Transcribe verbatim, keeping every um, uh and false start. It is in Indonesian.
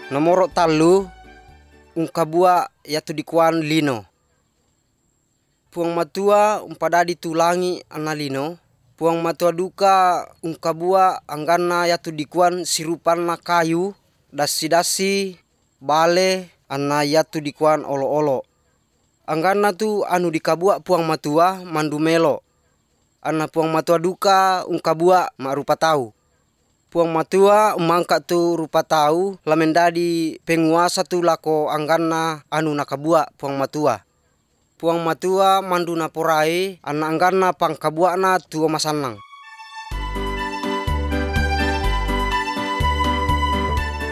Nomor talu ungkabua yatu dikuan lino. Puang matua umpadadi tulangi ana lino. Puang matua duka ungkabua anggana yatu dikuan sirupan na kayu, dasi-dasi, bale, ana yatu dikuan olo-olo. Anggana tu anu dikabua puang matua mandumelo. Ana puang matua duka ungkabua ma rupa tau. Puang matua umangka tu rupa tau lamendadi penguasa tu lako anggana anu nakabua puang matua. Puang matua mandu naporai ana anggana pangkabuana tu masanang.